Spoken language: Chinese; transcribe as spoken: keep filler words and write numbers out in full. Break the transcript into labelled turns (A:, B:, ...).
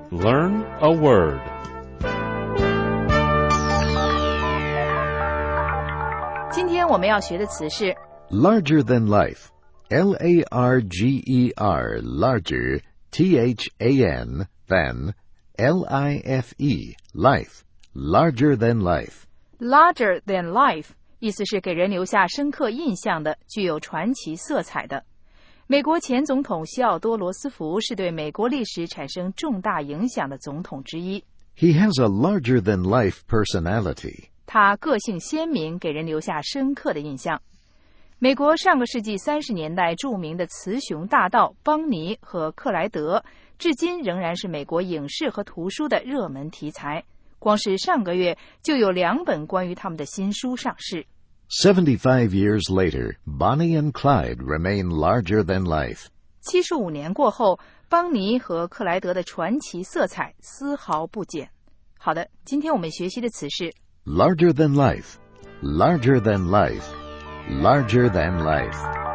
A: Learn a word.
B: 今天我们要学的词是
C: Larger than life. L A R G E R, larger, T H A N, than, L I F E, life, larger than life.
B: larger than life， 意思是给人留下深刻印象的，具有传奇色彩的。美国前总统西奥多·罗斯福是对美国历史产生重大影响的总统之一。
C: He has a larger than life personality.
B: 他个性鲜明，给人留下深刻的印象。美国上个世纪三十年代著名的雌雄大盗邦尼和克莱德，至今仍然是美国影视和图书的热门题材。光是上个月就有两本关于他们的新书上市。
C: Seventy-five years later, Bonnie and Clyde remain larger than life.
B: 七十五年过后，邦尼和克莱德的传奇色彩丝毫不减。好的，今天我们学习的词是
C: Larger than life, larger than life, larger than life.